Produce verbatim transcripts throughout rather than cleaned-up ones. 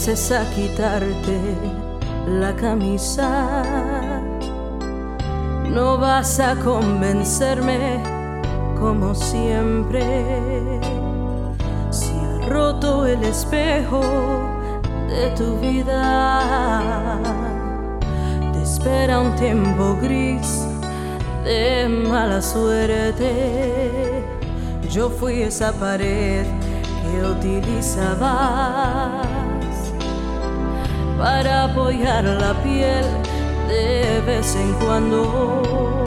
empieces a quitarte la camisa, no vas a convencerme como siempre. Si ha roto el espejo de tu vida, te espera un tiempo gris de mala suerte. Yo fui esa pared que utilizabas para apoyar la piel de vez en cuando,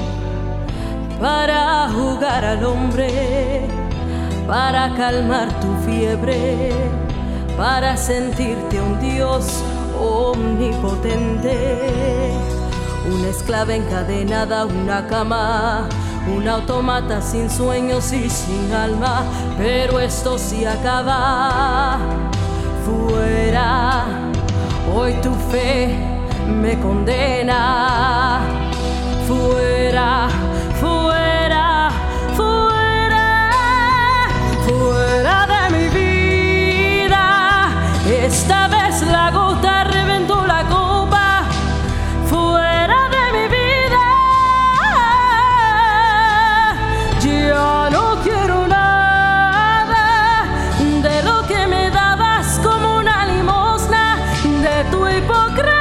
para jugar al hombre, para calmar tu fiebre, para sentirte un dios omnipotente. Una esclava encadenada a una cama, un autómata sin sueños y sin alma. Pero esto sí acaba. Fuera, hoy tu fe me condena. Fuera, fuera, fuera, fuera de mi vida. Esta vez la gota reventó la copa. Fuera de mi vida, ya no quiero nada de lo que me dabas como una limosna de tu hipocresía.